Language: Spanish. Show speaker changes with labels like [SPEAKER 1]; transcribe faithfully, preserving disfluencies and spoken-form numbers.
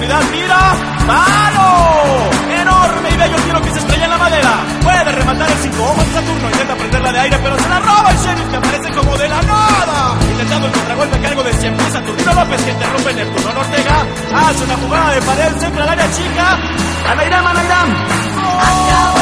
[SPEAKER 1] profundidad, mira, ¡palo! Enorme y bello tiro que se estrella en la madera. Puede rematar el cinco ojos de Saturno, intenta prenderla de aire, pero se la roba el sheriff, que aparece como de la nada. Intentando el contragolpe a cargo de cien pies, Saturnino López, que interrumpe Neptuno Ortega. Hace una jugada de pared, centra al área chica. ¡Anairam, Anairam! ¡Oh!